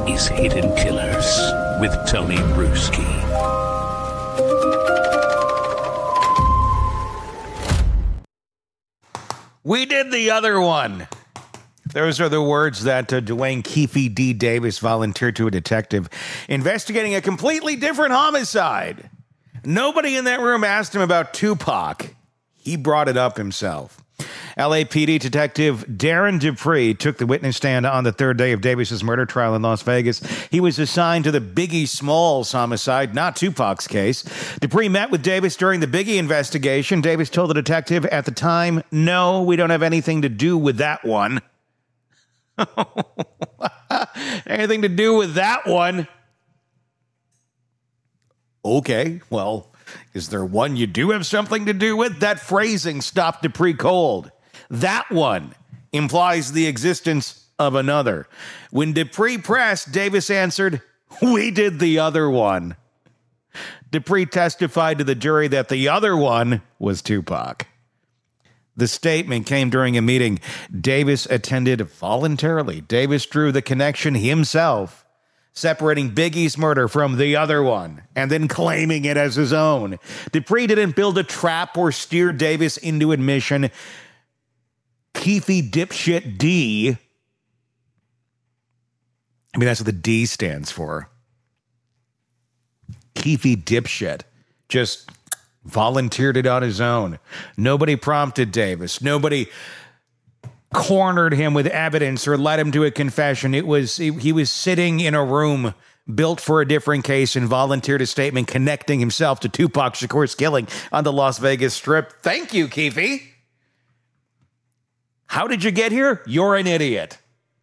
is Hidden Killers with Tony Bruschi. We did the other one. Those are the words that Dwayne Keefe D. Davis volunteered to a detective investigating a completely different homicide. Nobody in that room asked him about Tupac. He brought it up himself. LAPD Detective Darren Dupree took the witness stand on the third day of Davis's murder trial in Las Vegas. He was assigned to the Biggie Smalls homicide, not Tupac's case. Dupree met with Davis during the Biggie investigation. Davis told the detective at the time, "No, we don't have anything to do with that one." Anything to do with that one? Okay, well, is there one you do have something to do with? That phrasing stopped Dupree cold. That one implies the existence of another. When Dupree pressed, Davis answered, "We did the other one." Dupree testified to the jury that the other one was Tupac. The statement came during a meeting Davis attended voluntarily. Davis drew the connection himself, separating Biggie's murder from the other one, and then claiming it as his own. Dupree didn't build a trap or steer Davis into admission. Keefe dipshit D. I mean, that's what the D stands for. Keefe dipshit. Just volunteered it on his own. Nobody prompted Davis. Nobody cornered him with evidence or led him to a confession. He was sitting in a room built for a different case and volunteered a statement connecting himself to Tupac Shakur's killing on the Las Vegas Strip. Thank you, Keefe. How did you get here? You're an idiot.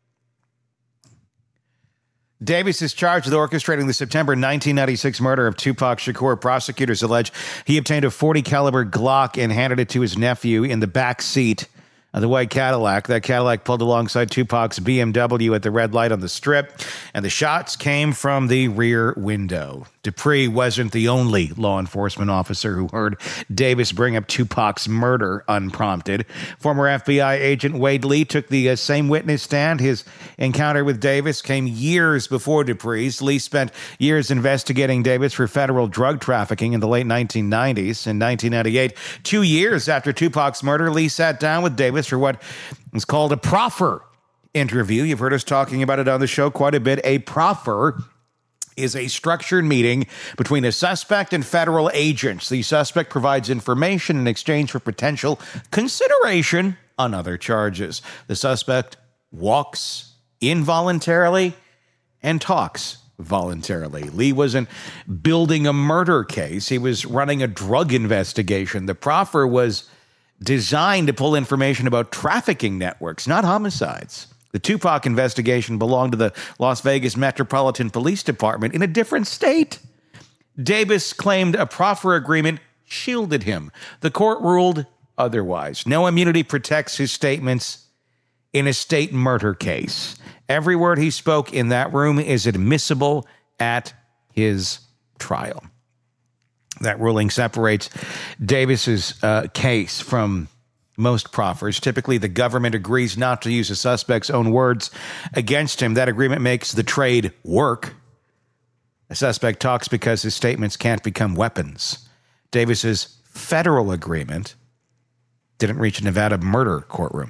Davis is charged with orchestrating the September 1996 murder of Tupac Shakur. Prosecutors allege he obtained a .40 caliber Glock and handed it to his nephew in the back seat of the white Cadillac. That Cadillac pulled alongside Tupac's BMW at the red light on the Strip, and the shots came from the rear window. Dupree wasn't the only law enforcement officer who heard Davis bring up Tupac's murder unprompted. Former FBI agent Wade Lee took the same witness stand. His encounter with Davis came years before Dupree's. Lee spent years investigating Davis for federal drug trafficking in the late 1990s. In 1998, 2 years after Tupac's murder, Lee sat down with Davis for what is called a proffer interview. You've heard us talking about it on the show quite a bit. A proffer is a structured meeting between a suspect and federal agents. The suspect provides information in exchange for potential consideration on other charges. The suspect walks involuntarily and talks voluntarily. Lee wasn't building a murder case. He was running a drug investigation. The proffer was designed to pull information about trafficking networks, not homicides. The Tupac investigation belonged to the Las Vegas Metropolitan Police Department in a different state. Davis claimed a proffer agreement shielded him. The court ruled otherwise. No immunity protects his statements in a state murder case. Every word he spoke in that room is admissible at his trial. That ruling separates Davis's case from most proffers. Typically, the government agrees not to use a suspect's own words against him. That agreement makes the trade work. A suspect talks because his statements can't become weapons. Davis's federal agreement didn't reach a Nevada murder courtroom.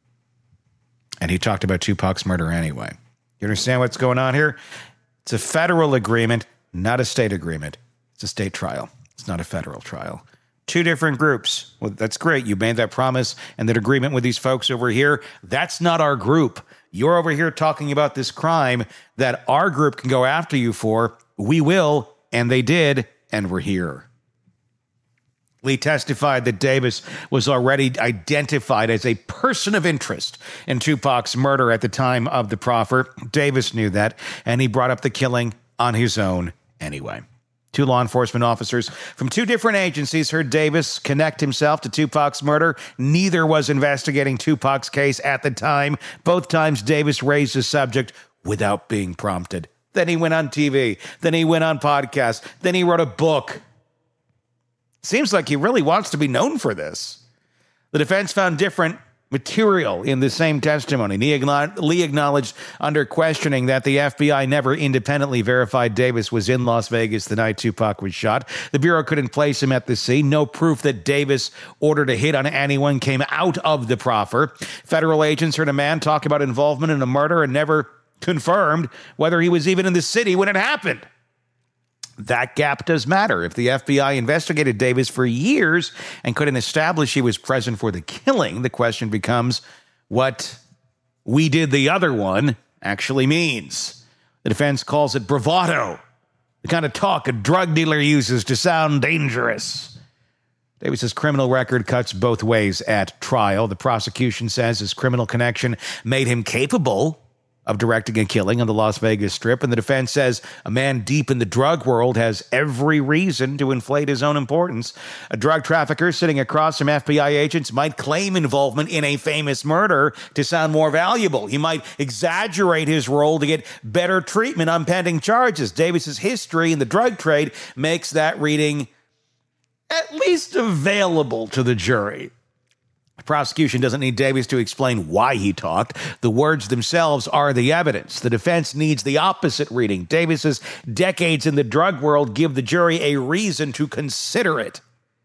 And he talked about Tupac's murder anyway. You understand what's going on here? It's a federal agreement, not a state agreement. It's a state trial. It's not a federal trial. Two different groups. Well, that's great. You made that promise and that agreement with these folks over here. That's not our group. You're over here talking about this crime that our group can go after you for. We will, and they did, and we're here. Lee testified that Davis was already identified as a person of interest in Tupac's murder at the time of the proffer. Davis knew that, and he brought up the killing on his own anyway. Two law enforcement officers from two different agencies heard Davis connect himself to Tupac's murder. Neither was investigating Tupac's case at the time. Both times, Davis raised the subject without being prompted. Then he went on TV. Then he went on podcasts. Then he wrote a book. Seems like he really wants to be known for this. The defense found different material in the same testimony. Lee acknowledged under questioning that the FBI never independently verified Davis was in Las Vegas the night Tupac was shot. The Bureau couldn't place him at the scene. No proof that Davis ordered a hit on anyone came out of the proffer. Federal agents heard a man talk about involvement in a murder and never confirmed whether he was even in the city when it happened. That gap does matter. If the FBI investigated Davis for years and couldn't establish he was present for the killing, the question becomes what "we did the other one" actually means. The defense calls it bravado, the kind of talk a drug dealer uses to sound dangerous. Davis's criminal record cuts both ways at trial. The prosecution says his criminal connection made him capable of directing a killing on the Las Vegas Strip, and the defense says a man deep in the drug world has every reason to inflate his own importance. A drug trafficker sitting across from FBI agents might claim involvement in a famous murder to sound more valuable. He might exaggerate his role to get better treatment on pending charges. Davis's history in the drug trade makes that reading at least available to the jury. The prosecution doesn't need Davis to explain why he talked. The words themselves are the evidence. The defense needs the opposite reading. Davis's decades in the drug world give the jury a reason to consider it.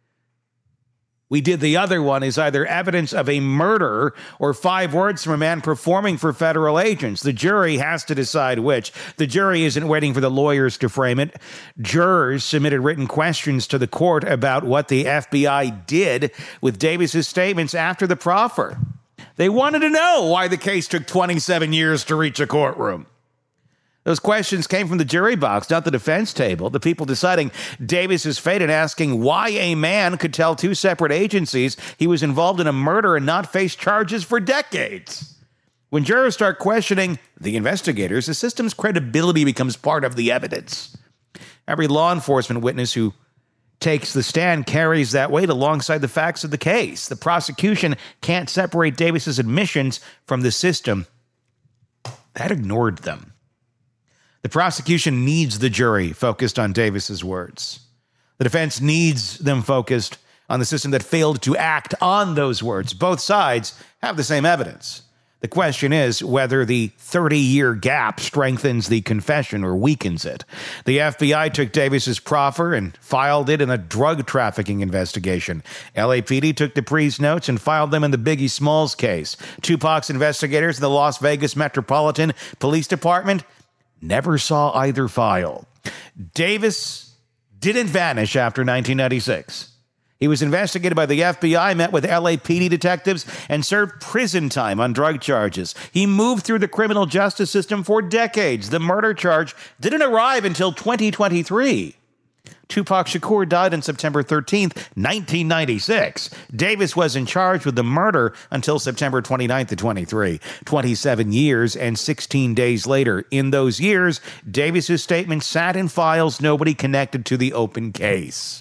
"We did the other one" is either evidence of a murder or 5 words from a man performing for federal agents. The jury has to decide which. The jury isn't waiting for the lawyers to frame it. Jurors submitted written questions to the court about what the FBI did with Davis's statements after the proffer. They wanted to know why the case took 27 years to reach a courtroom. Those questions came from the jury box, not the defense table. The people deciding Davis's fate and asking why a man could tell 2 separate agencies he was involved in a murder and not face charges for decades. When jurors start questioning the investigators, the system's credibility becomes part of the evidence. Every law enforcement witness who takes the stand carries that weight alongside the facts of the case. The prosecution can't separate Davis's admissions from the system that ignored them. The prosecution needs the jury focused on Davis's words. The defense needs them focused on the system that failed to act on those words. Both sides have the same evidence. The question is whether the 30-year gap strengthens the confession or weakens it. The FBI took Davis's proffer and filed it in a drug trafficking investigation. LAPD took Dupree's notes and filed them in the Biggie Smalls case. Tupac's investigators in the Las Vegas Metropolitan Police Department never saw either file. Davis didn't vanish after 1996. He was investigated by the FBI, met with LAPD detectives, and served prison time on drug charges. He moved through the criminal justice system for decades. The murder charge didn't arrive until 2023. Tupac Shakur died on September 13th, 1996. Davis wasn't charged with the murder until September 29th of 23, 27 years and 16 days later. In those years, Davis's statement sat in files nobody connected to the open case.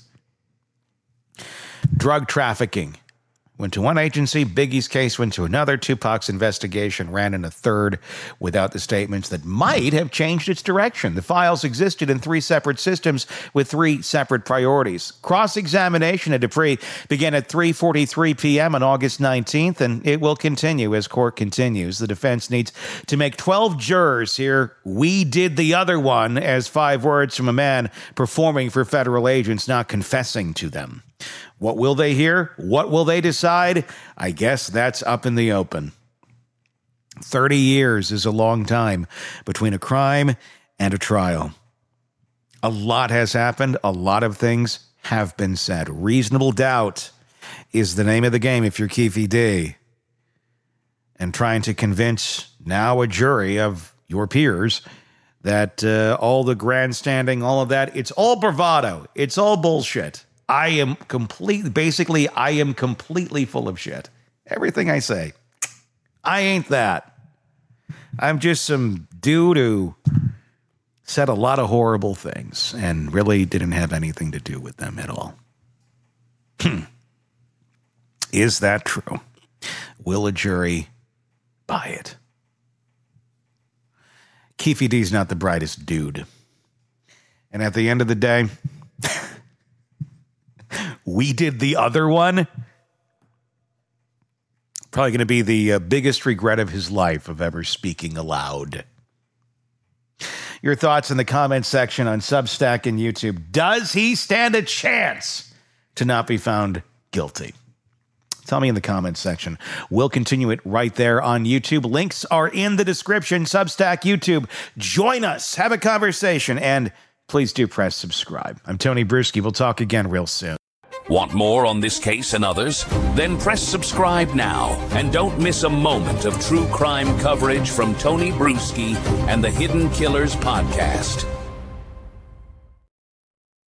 Drug trafficking went to one agency, Biggie's case went to another. Tupac's investigation ran in a third without the statements that might have changed its direction. The files existed in 3 separate systems with 3 separate priorities. Cross-examination of Dupree began at 3:43 p.m. on August 19th, and it will continue as court continues. The defense needs to make 12 jurors hear "we did the other one" as 5 words from a man performing for federal agents, not confessing to them. What will they hear? What will they decide? I guess that's up in the open. 30 years is a long time between a crime and a trial. A lot has happened. A lot of things have been said. Reasonable doubt is the name of the game if you're Keefe D. And trying to convince now a jury of your peers that all the grandstanding, all of that, it's all bravado. It's all bullshit. I am completely full of shit. Everything I say. I ain't that. I'm just some dude who said a lot of horrible things and really didn't have anything to do with them at all. Is that true? Will a jury buy it? Keefe D's not the brightest dude. And at the end of the day, we did the other one. Probably going to be the biggest regret of his life of ever speaking aloud. Your thoughts in the comment section on Substack and YouTube. Does he stand a chance to not be found guilty? Tell me in the comments section. We'll continue it right there on YouTube. Links are in the description. Substack, YouTube. Join us. Have a conversation. And please do press subscribe. I'm Tony Bruschi. We'll talk again real soon. Want more on this case and others? Then press subscribe now and don't miss a moment of true crime coverage from Tony Bruschi and the Hidden Killers podcast.